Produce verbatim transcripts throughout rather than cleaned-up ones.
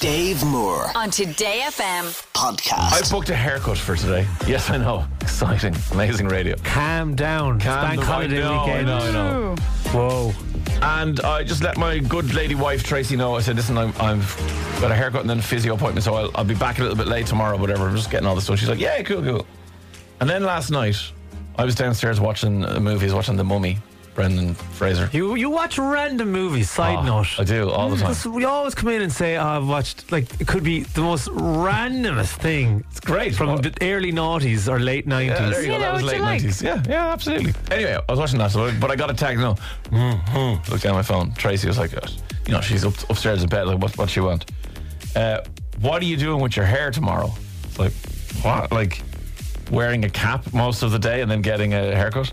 Dave Moore on Today F M podcast. I booked a haircut for today. Yes, I know. Exciting. Amazing radio. Calm down. Calm Bank down. holiday I know, weekend. I know, I know. Whoa. And I just let my good lady wife Tracy know. I said, listen, I'm, I've got a haircut and then a physio appointment, so I'll, I'll be back a little bit late tomorrow, whatever. I'm just getting all this stuff. She's like, yeah, cool, cool. And then last night, I was downstairs watching a movie. I was watching The Mummy, Brendan Fraser. You you watch random movies, side Oh, note. I do, all the time. Because we always come in and say, oh, I've watched, like, it could be the most randomest thing. It's great. From Well, the early noughties or late nineties. Yeah, there you, You go. know That was what late you like. nineties. Yeah, yeah, absolutely. Anyway, I was watching that, so, but I got a text. No, mm-hmm. Looked down my phone. Tracy was like, uh, you know, she's up, upstairs in bed. Like, what, what she want? Uh, what are you doing with your hair tomorrow? It's like, what? Like, wearing a cap most of the day and then getting a haircut?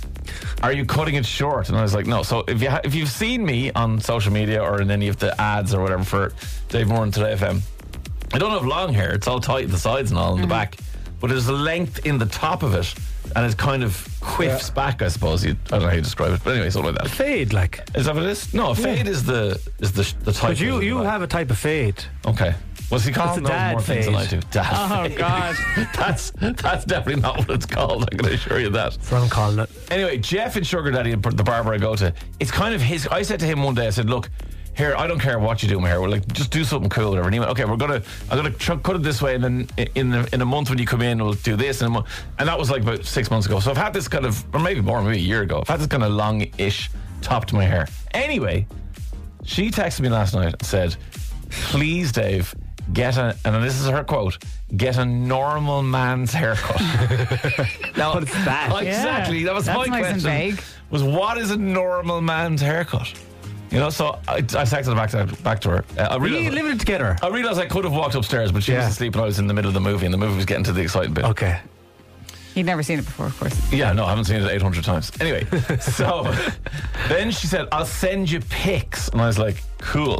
Are you cutting it short? And I was like, no. So if you ha- if you've seen me on social media or in any of the ads or whatever for Dave Moore and Today F M, I don't have long hair. It's all tight at the sides and all in the back, but there's a length in the top of it, and it kind of quiffs back. I suppose you, I don't know how you describe it, but anyway, something like that. Fade, like. Is that what it is? No, fade is the is the the type. But you of it, you like. have a type of fade. Okay. Well, he calls It's a those dad more things than I fade. do. Dad Oh, fade. God. that's that's definitely not what it's called. I can assure you that. That's what I'm calling it. Anyway, Jeff in Sugar Daddy, the barber I go to, it's kind of his. I said to him one day, I said, look, here, I don't care what you do with my hair. We're like, just do something cool, whatever. And he went, okay, we're gonna, I'm gonna tr- cut it this way, and then in the, in a month when you come in, we'll do this. And, and that was like about six months ago. So I've had this kind of, or maybe more, maybe a year ago. I've had this kind of long-ish top to my hair. Anyway, she texted me last night and said, please, Dave, get a, and this is her quote, get a normal man's haircut. Now, What's that? Exactly. That was That's my nice and question. vague. Was what is a normal man's haircut? You know, so I, I texted back to back to her. Uh, I We realized, living together. I realized I could have walked upstairs, but she Yeah. was asleep and I was in the middle of the movie, and the movie was getting to the exciting bit. Okay. You'd never seen it before, of course. Yeah, no, I haven't seen it eight hundred times. Anyway, so then she said, I'll send you pics. And I was like, cool.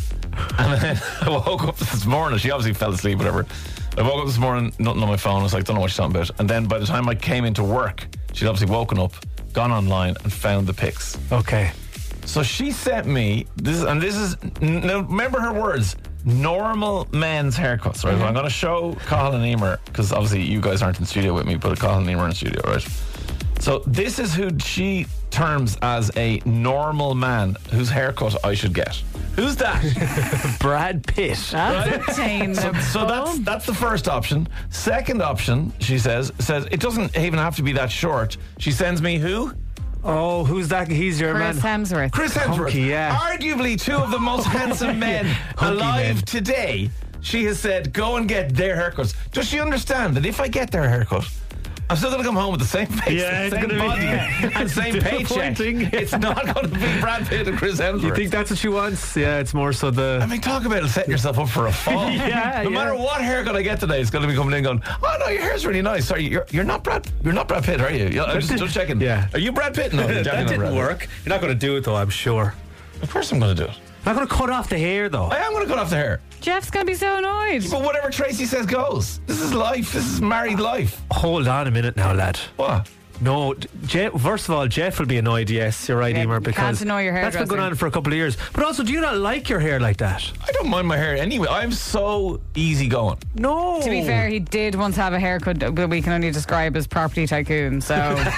And then I woke up this morning. She obviously fell asleep, whatever. I woke up this morning, nothing on my phone. I was like, don't know what she's talking about. And then by the time I came into work, she'd obviously woken up, gone online, and found the pics. Okay. So she sent me this, and this is now remember her words: normal men's haircuts. Right? I'm going to show Cathal and Emer because obviously you guys aren't in studio with me, but Cathal and Emer are in studio, right? So this is who she terms as a normal man whose haircut I should get. Who's that? Brad Pitt. That's attainable. So that's that's the first option. Second option, she says, says it doesn't even have to be that short. She sends me who? Oh, who's that? He's your Chris man. Hemsworth. Chris Hemsworth. Hunky, yeah. Arguably two of the most handsome men Hunky alive men. today. She has said, go and get their haircuts. Does she understand that if I get their haircut, I'm still going to come home with the same face, Yeah, it's same gonna be- body, and same paycheck. disappointing. It's not going to be Brad Pitt and Chris Hemsworth. You think that's what she wants? Yeah, it's more so I the. mean, talk about setting yourself up for a fall. Yeah, no yeah. matter what haircut I get today, it's going to be coming in going, oh no, your hair's really nice. Sorry, you're you're not Brad. You're not Brad Pitt, are you? Yeah, I'm just, just checking. Yeah. Are you Brad Pitt? No, you're that definitely not didn't Brad Pitt. work. You're not going to do it though, I'm sure. Of course, I'm going to do it. I'm not going to cut off the hair though. I am going to cut off the hair. Jeff's going to be so annoyed. But whatever Tracy says goes. This is life. This is married life. Hold on a minute now, lad. What? No, Jeff, first of all, Jeff will be annoyed, yes, you're right, Yeah, Emer, you because can't annoy your that's been going hairdresser. on for a couple of years. But also, do you not like your hair like that? I don't mind my hair anyway. I'm so easygoing. No. To be fair, he did once have a haircut that we can only describe as property tycoon. So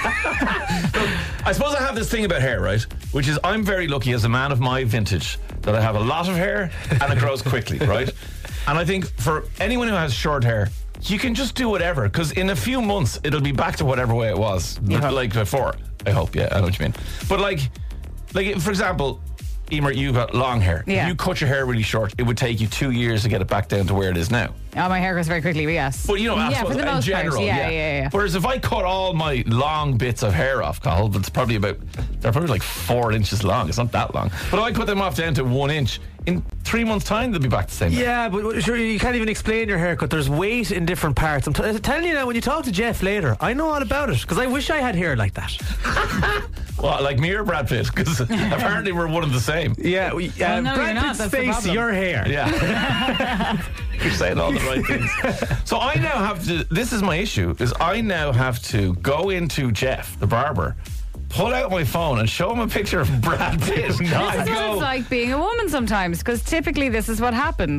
I suppose I have this thing about hair, right? Which is I'm very lucky as a man of my vintage that I have a lot of hair and it grows quickly, right? And I think for anyone who has short hair, you can just do whatever because in a few months it'll be back to whatever way it was, Yeah. like before. I hope, yeah, I know what you mean. But like, like for example, Emer, you've got long hair. Yeah. If you cut your hair really short, it would take you two years to get it back down to where it is now. oh, my hair grows very quickly, but yes. But you know, I yeah, suppose for the in most general, part. Yeah, yeah, yeah. Whereas if I cut all my long bits of hair off, Cathal, but it's probably about they're probably like four inches long. It's not that long. But if I cut them off down to one inch, in three months' time they'll be back the same. Yeah, but sure, you can't even explain your haircut. There's weight in different parts. I'm t- telling you now, when you talk to Jeff later, I know all about it because I wish I had hair like that. Well, like me or Brad Pitt, because apparently we're one and the same. Yeah, we, uh, Well, no, Brad you're not. Pitt's That's the face, problem. your hair. Yeah. You're saying all the right things. So I now have to, this is my issue, is I now have to go into Jeff, the barber, pull out my phone and show him a picture of Brad Pitt. This is what it's like being a woman sometimes, because typically this is what happens.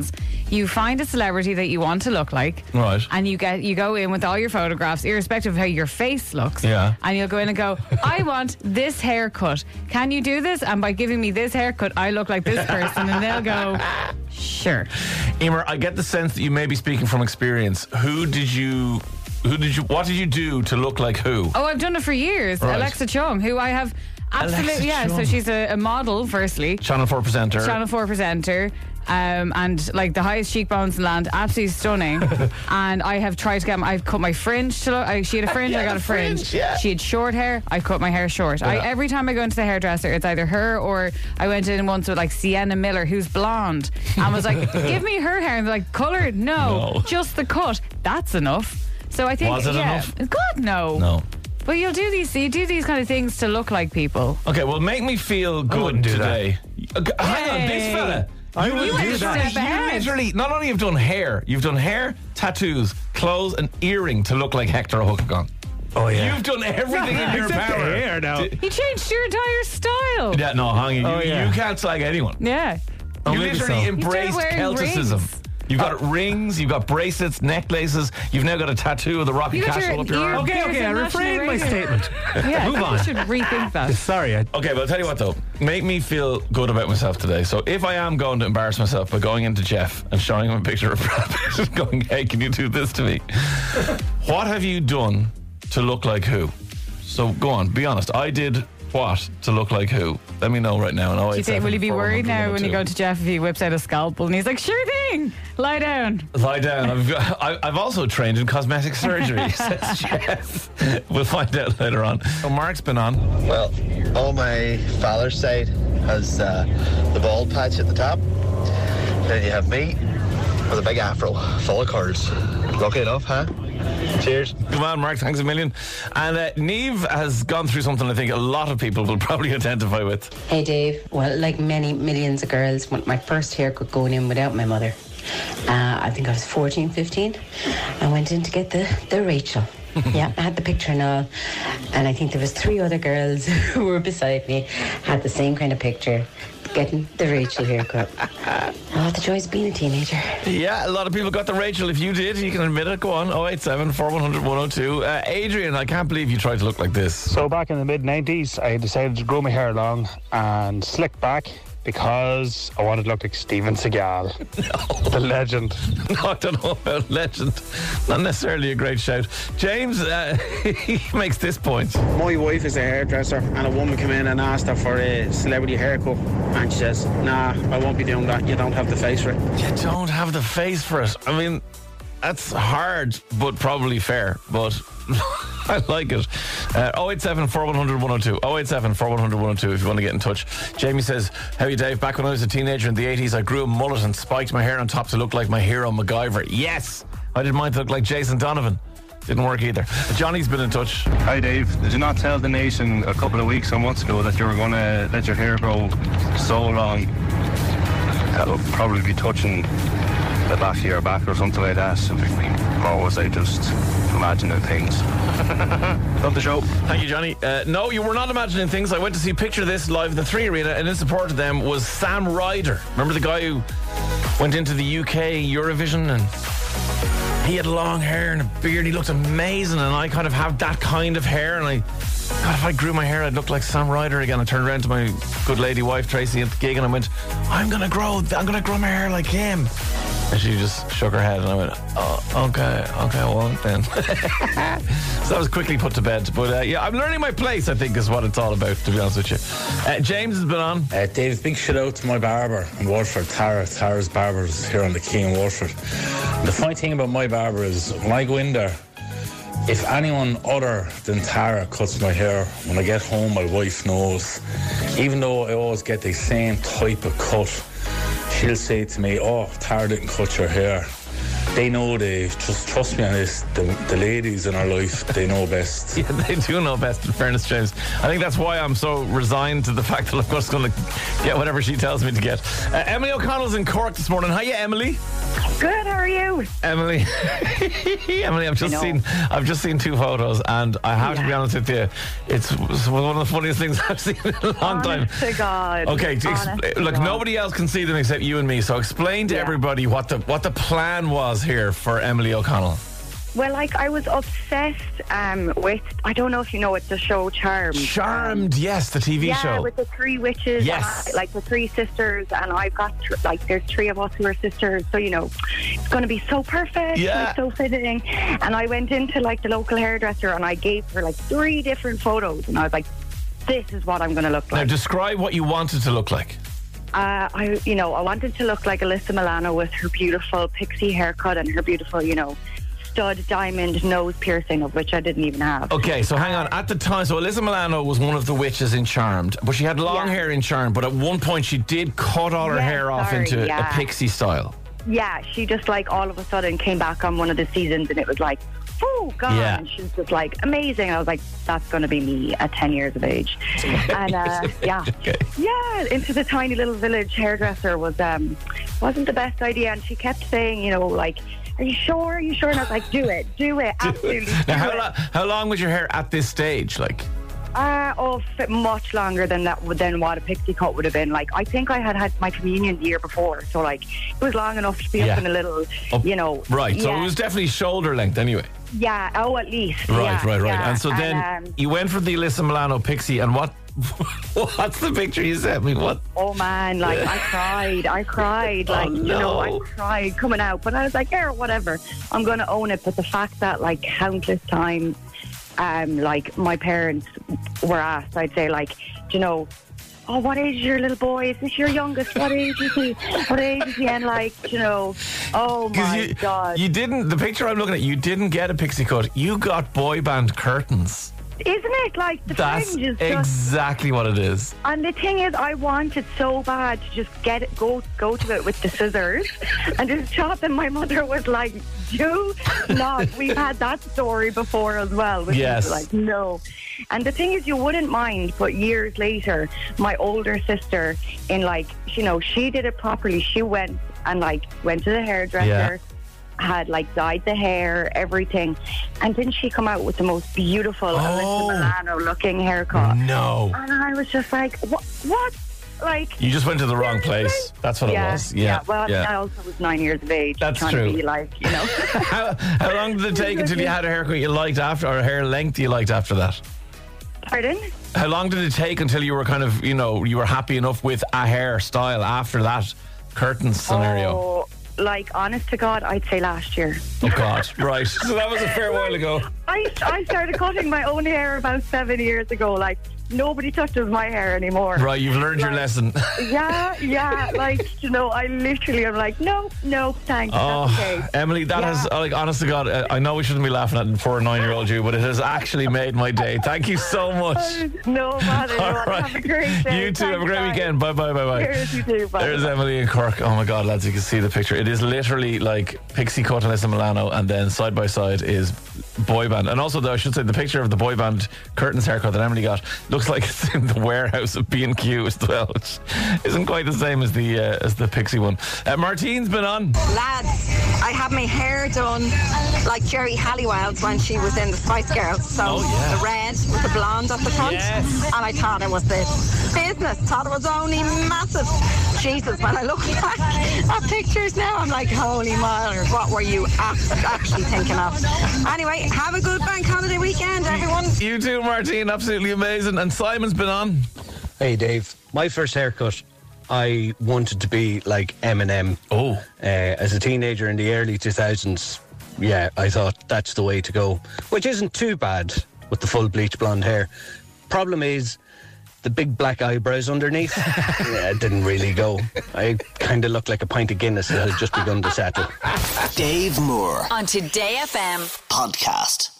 You find a celebrity that you want to look like, Right. and you get you go in with all your photographs, irrespective of how your face looks. Yeah. And you'll go in and go, I want this haircut. Can you do this? And by giving me this haircut, I look like this person, and they'll go, sure. Emer, I get the sense that you may be speaking from experience. Who did you? Who did you? What did you do to look like who? Oh, I've done it for years. Right. Alexa Chung, who I have absolutely, Alexa yeah. So Chung. she's a, a model, firstly. Channel four presenter. Channel four presenter. Um, and like the highest cheekbones in the land, absolutely stunning. And I have tried to get, I've cut my fringe to look. I, she had a fringe, Yeah, I got the a fringe. fringe, yeah. She had short hair, I cut my hair short. I, Yeah. every time I go into the hairdresser, it's either her or I went in once with like Sienna Miller, who's blonde, and was like, "Give me her hair," and they're like, "Colour? No, No. just the cut. That's enough." So I think, Was it yeah, enough? God no, No. But you'll do these, you do these kind of things to look like people. Okay, well, make me feel good wouldn't do today. Okay, hang on, this Hey. fella. I You wouldn't went do a that. step ahead. You literally, not only have done hair, you've done hair, tattoos, clothes, and earring to look like Hector O'Huckagon. Oh, yeah. You've done everything in your Except the power. hair now. to- He changed your entire style. yeah, no, hang on. Oh, you, yeah. you can't slag anyone. Yeah. You maybe literally so. embraced You started wearing Celticism. rings. You've got rings, you've got bracelets, necklaces. You've now got a tattoo of the Rocky You got Castle your up your ear- arm. Okay, okay, I Here's a refrained my national statement. Yeah, Move you on. should rethink that. Sorry, I, Okay, but I'll tell you what though, make me feel good about myself today. So if I am going to embarrass myself by going into Jeff and showing him a picture of Brad Pitt and going, hey, can you do this to me? What have you done to look like who? So go on, be honest. I did what to look like who? Let me know right now. And Do you think, will you be worried now when you go to Jeff if he whips out a scalpel and he's like, sure thing, lie down. Lie down. I've, got, I, I've also trained in cosmetic surgery, says Jeff. We'll find out later on. So Mark's been on. Well, on my father's side has uh, the bald patch at the top. Then you have me with a big afro, full of curls. Lucky enough, huh? Cheers. Come on, Mark, thanks a million. And uh, Neve has gone through something I think a lot of people will probably identify with. Hey Dave, well, like many millions of girls, when my first haircut going in without my mother. Uh, I think I was fourteen, fifteen. I went in to get the, the Rachel. Yeah, I had the picture and all. And I think there was three other girls who were beside me, had the same kind of picture, getting the Rachel haircut. Oh, the joys of being a teenager. Yeah, a lot of people got the Rachel. If you did, you can admit it. Go on, oh eight seven, four one zero zero, one oh two. Uh, Adrian, I can't believe you tried to look like this. So back in the mid nineties, I decided to grow my hair long and slick back because I wanted to look like Steven Seagal, the legend. No, I don't know about legend. Not necessarily a great shout. James, uh, he makes this point. My wife is a hairdresser and a woman came in and asked her for a celebrity haircut and she says, nah, I won't be doing that, you don't have the face for it. You don't have the face for it. I mean, that's hard, but probably fair. But I like it. Uh, oh eight seven, four one zero zero, one oh two. oh eight seven, four one zero zero, one oh two if you want to get in touch. Jamie says, how are you, Dave? Back when I was a teenager in the eighties, I grew a mullet and spiked my hair on top to look like my hero MacGyver. Yes! I did mine to look like Jason Donovan. Didn't work either. Johnny's been in touch. Hi Dave, did you not tell the nation a couple of weeks or months ago that you were going to let your hair grow so long that would probably be touching the back of your back or something like that? Or was I just imagining things? Love the show. Thank you, Johnny. Uh, no, you were not imagining things. I went to see Picture This live in the Three Arena, and in support of them was Sam Ryder. Remember the guy who went into the U K Eurovision, and he had long hair and a beard. He looked amazing, and I kind of have that kind of hair. And I, God, if I grew my hair, I'd look like Sam Ryder again. I turned around to my good lady wife Tracy at the gig, and I went, "I'm gonna grow. I'm gonna grow my hair like him." And she just shook her head, and I went, "Oh, okay, okay, well then." So that was quickly put to bed. But uh, yeah, I'm learning my place, I think, is what it's all about, to be honest with you. Uh, James has been on. Uh, Dave, big shout out to my barber in Waterford, Tara. Tara's Barbers here on the Quay in Waterford. The funny thing about my barber is when I go in there, if anyone other than Tara cuts my hair, when I get home, my wife knows. Even though I always get the same type of cut, she'll say to me, "Oh, Tara didn't cut your hair." they know, they just trust me on this. The, the ladies in our life, they know best. Yeah, they do know best, in fairness, James. I think that's why I'm so resigned to the fact that I'm just going to get whatever she tells me to get. Uh, Emily O'Connell's in Cork this morning. Hiya, Emily. Good, how are you? Emily, Emily, I've just seen I've just seen two photos, and I have yeah. to be honest with you, it's one of the funniest things I've seen in a long Honest time. To God. Okay, Honest expl- to look, God. nobody else can see them except you and me. So explain to Yeah. everybody what the what the plan was here for Emily O'Connell. Well, like, I was obsessed um, with, I don't know if you know it, the show Charmed. Charmed, um, yes, the T V yeah, show. Yeah, with the three witches. Yes. And I, like the three sisters, and I've got, th- like, there's three of us who are sisters, so, you know, it's going to be so perfect, Yeah. like, so fitting. And I went into, like, the local hairdresser, and I gave her, like, three different photos, and I was like, this is what I'm going to look Now, like. describe what you wanted to look like. Uh, I, you know, I wanted to look like Alyssa Milano with her beautiful pixie haircut and her beautiful, you know, stud diamond nose piercing, of which I didn't even have. Okay, so hang on. At the time, so Alyssa Milano was one of the witches in Charmed, but she had long Yeah. hair in Charmed, but at one point she did cut all her Yeah, hair off sorry, into yeah. a pixie style. Yeah, she just like all of a sudden came back on one of the seasons, and it was like, oh God, Yeah. and she was just like amazing. I was like, that's going to be me at ten years of age. And uh, yeah, Okay. yeah, into the tiny little village hairdresser was um wasn't the best idea, and she kept saying, you know, like, are you sure? Are you sure? And I was like, do it, do it, absolutely. Do Now, how, it. lo- how long was your hair at this stage? Like, Uh, oh, f- much longer than that than what a pixie cut would have been. Like, I think I had had my communion the year before, so like it was long enough to be Yeah. up in a little, Up- you know. right, so yeah. it was definitely shoulder length anyway. Yeah, oh, at least. Right, yeah, right, right. yeah. And so then um, you went for the Alyssa Milano pixie, and what? What's the picture you sent me? What? oh man, like I cried, I cried, Oh, like you know, I no. cried coming out. But I was like, yeah, whatever, I'm going to own it. But the fact that like countless times, um, like my parents were asked, I'd say like, do you know, oh, what age is your little boy? Is this your youngest? What age is he? What age is he? And like, you know, oh 'Cause my you, God. you didn't. The picture I'm looking at, you didn't get a pixie cut. You got boy band curtains. Isn't it? Like, the That's fringe is just... exactly what it is. And the thing is, I wanted so bad to just get it, go go to it with the scissors and just chop. And my mother was like, "Do not." We've had that story before as well. Which Yes. is like, no. And the thing is, you wouldn't mind, but years later, my older sister, in like, you know, she did it properly. She went and like went to the hairdresser. Yeah. Had like dyed the hair, everything, and didn't she come out with the most beautiful Oh. Alyssa Milano looking haircut? No. And I was just like, what? What? Like, You just went to the wrong place. That's what yeah, it was. Yeah. Well, yeah. I also was nine years of age. That's trying true. To be like, you know. how, how long did it take until you had a haircut you liked after, or a hair length you liked after that? Pardon? How long did it take until you were kind of, you know, you were happy enough with a hairstyle after that curtain scenario? Oh, like, honest to God, I'd say last year. Oh, God. Right. So that was a fair while ago. I, I started cutting my own hair about seven years ago. Like, nobody touches my hair anymore. Right, you've learned your Like, lesson. Yeah, yeah. Like, you know, I literally am like, no, no, thanks. Oh, That's okay. Emily, that Yeah. has, like, honest to God, uh, I know we shouldn't be laughing at for a nine-year-old you, but it has actually made my day. Thank you so much. No bother. All no, right. Have a great day. You too. Have a Thanks, great bye. weekend. Bye, bye, bye, bye. Cheers, you too. Bye. There's Emily in Cork. Oh my God, lads, you can see the picture. It is literally like pixie cut Alyssa Milano, and then side by side is boy band. And also, though, I should say the picture of the boy band curtains haircut that Emily got looks like it's in the warehouse of B and Q as well, which isn't quite the same as the uh, as the pixie one. Uh, Martine's been on. Lads, I had my hair done like Jerry Halliwell's when she was in the Spice Girls. So Oh, yeah. the red with the blonde at the front. Yes. And I thought it was the business. Thought it was only massive. Jesus, when I look back at pictures now, I'm like, holy miles, what were you act- actually thinking of? Anyway, have a good bank holiday weekend, everyone. You too, Martine. Absolutely amazing. And Simon's been on. Hey Dave, my first haircut, I wanted to be like Eminem. Oh. Uh, as a teenager in the early two thousands, yeah, I thought that's the way to go, which isn't too bad with the full bleach blonde hair. Problem is, the big black eyebrows underneath, yeah, it didn't really go. I kind of looked like a pint of Guinness that had just begun to settle. Dave Moore on Today F M podcast.